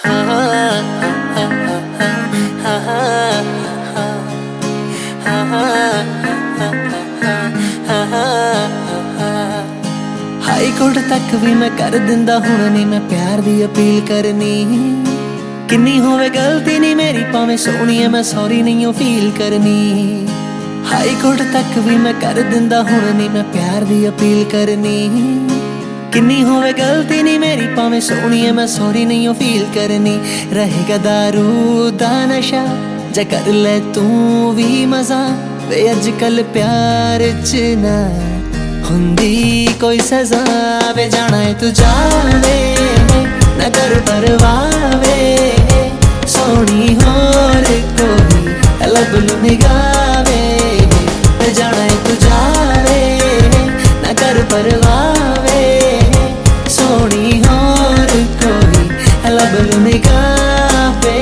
High court तक भी मैं कर दिंदा हुण नहीं मैं प्यार दी अपील करनी किन्नी होवे गलती नहीं मेरी भावें सोहणीए मैं सॉरी नहीं फील करनी। हाई कोर्ट तक भी मैं कर दिंदा हुण नहीं मैं प्यार दी अपील करनी किन्नी होवे गलती नहीं मेरी भावें सोहणीए मैं सॉरी नहीं फील करनी। रहेगा दारू दा नशा जा कर ले तू भी मजा वे अजकल प्यार च ना हुंदी कोई सजा वे जाना है तू जावे न कर परवाह वे सोहनी होर कोई लब लू निगावे वे जाना है तू जावे न कर परवाह वे सोहनी होर कोई लब लू निगावे।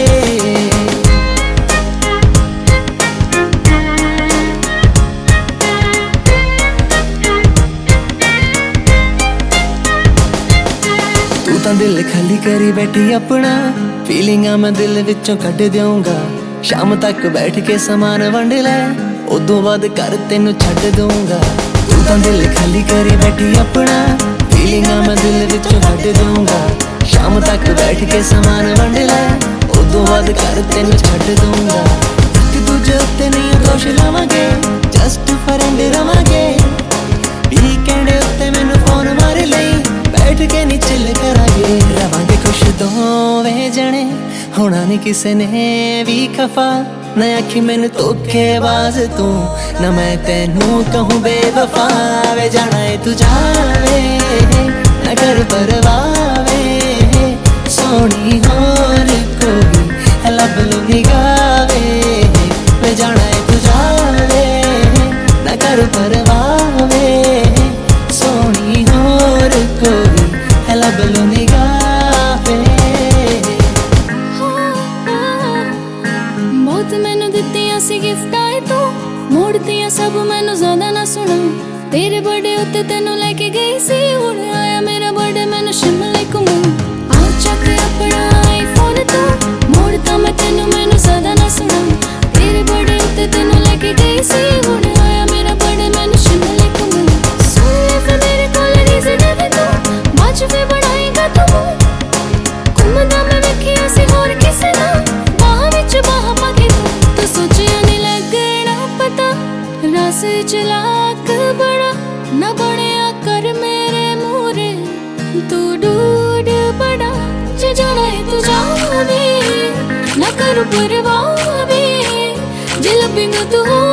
तू तां दिल खाली करी बैठी अपना फीलिंगां मैं दिल विचों कढ देऊंगा शाम तक बैठ के समान वंड लै उदों बाद कर तेनू छड्ड दूंगा। तू तां दिल खाली करी बैठी अपना फीलिंगां मैं दिल विचों कढ दूंगा शाम तक बैठ के समान वंड लै उदों बाद कर तेनू छड्ड दूंगा। इक दूजे उत्ते नहीं दोष लावांगे जस्ट फ्रेंड रवांगे वीकेंड उत्ते मैनू फोन मार लई बैठ के नी चिल करांगे रवांगे खुश दोवें जने होना नहीं किसे ने भी खफा न आखी मैनू धोखेबाज तू न मैं तेनू कहूँ बेवफा वे जाना है तू जावे न कर परवाह वे सोहनी होर कोई लब लू निगावे वे जाना है तू जावे न कर परवाह वे सोहनी होर कोई लब लू निगावे। बहुत मैनू दित्तियां सी गिफ्ट आए तू मोड़तियां सब मैनू ज्यादा ना सुना तेरे बर्थडे उत्ते तेनू लेके गई सी हुण आया मेरा बर्थडे मैनू शिमले घुमा आ चक अपना आईफोन तू मोड़ता मैं तेनू मैनू ज्यादा ना सुना तेरे बर्थडे उत्ते तेनू लेके गई सी हुण आया मेरा बर्थडे मैनू शिमले घुमा सुन ले फिर मेरे कोल रीज़न है तू बाज फिर बनाएगा तू घुमदा मैं वेखिया सी होर किसे ना बाह विच बाह पाके तू सोचिया नहीं लगना पता रस चलाक बड़ा न बड़िया कर मेरे मूरे तू डूड बड़ा जे जाना है तू जावे न कर परवाह वे जे लबेगा तू